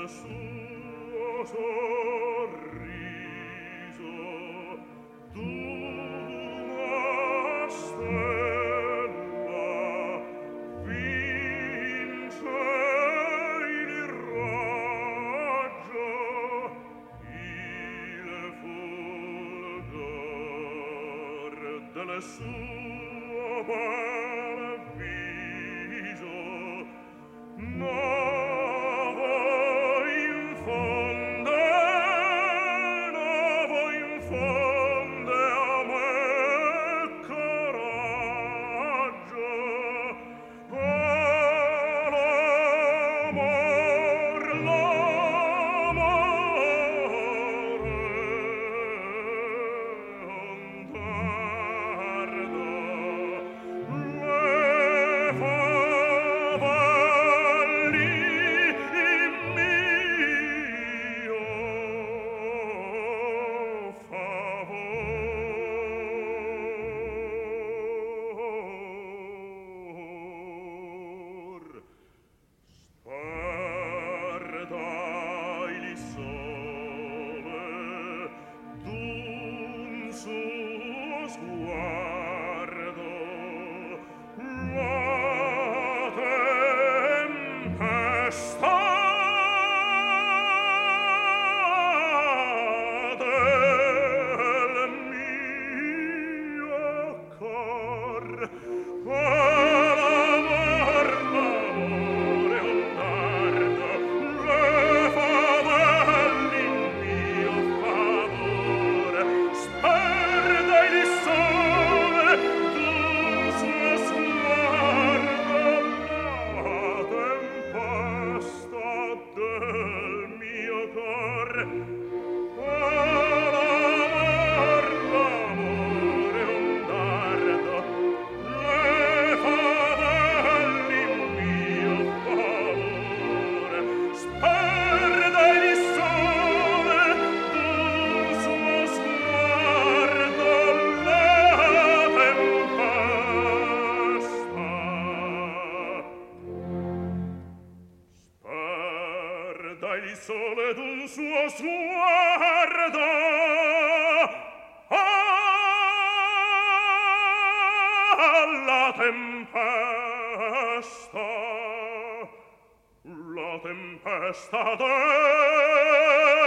suo sorriso d'una stella vince il raggio, il fulgor del suo bel viso. Novo infonde a me coraggio, sguardo, la tempesta del mio cor, l'amor, l'amore, un dardo, le favelli in mio favore, sperda il sole d'un suo sguardo, la tempesta del mio cor. L'amor, l'amore, un dardo, le favelli in mio favore, sperda il sole d'un suo sguardo, la tempesta. Sperda il sole d'un suo sguardo, la tempesta del